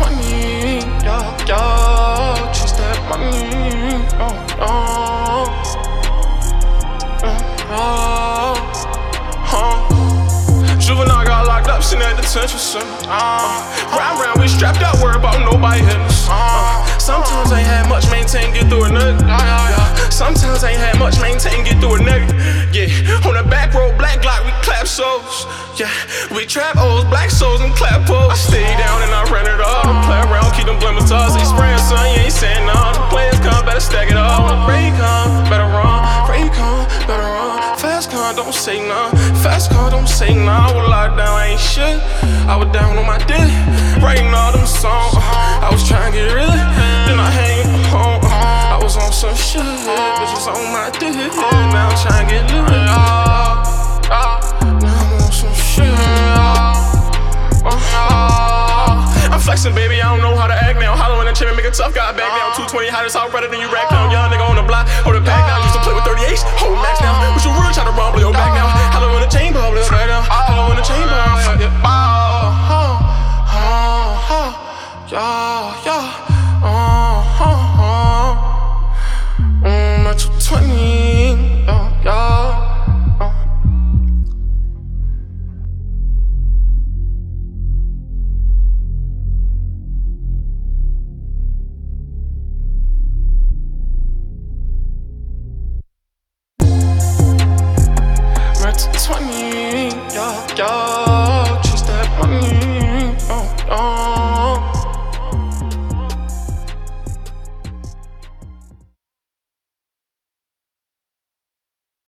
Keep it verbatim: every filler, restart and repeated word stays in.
twenty, yeah, yeah, chase that money, oh, oh, oh, oh, huh. Juvenile got locked up, sitting at the detention center. Uh, round round, we strapped out, worried about nobody hitting us. Uh, sometimes I ain't had much, maintain, get through a nigga. Yeah. Sometimes I ain't had much, maintain, get through a nigga. Yeah, on the back road, black Glock, we clap souls. Yeah, we trap O's, black souls, and clap poles. I stay down and I run it all. Don't play around, keep them blimmers toss. They spraying, son, you ain't saying no. The players come, better stack it all. When the rain come, better run. Rain come, better run. Fast car, don't say nah. Fast car, don't say nah. I was locked down, I ain't shit. I was down on my dick, writing all them songs. I was trying to get rid of it, then I hang home. I was on some shit, bitch was on my dick. Now I'm trying to get rid of it. I'm flexing, baby, I don't know how to act now. Hollowing and chipping, make a tough guy back down. two twenty hottest, how better than you rack down. Young nigga on the block, hold it back now. Used to play with thirty-eights, hold max now. With your real, try to rumble your back now. Hollow in the chamber, hold it back down. Hollow in the chamber, yeah. Yeah, yeah, uh, uh, uh, mm, two twenty.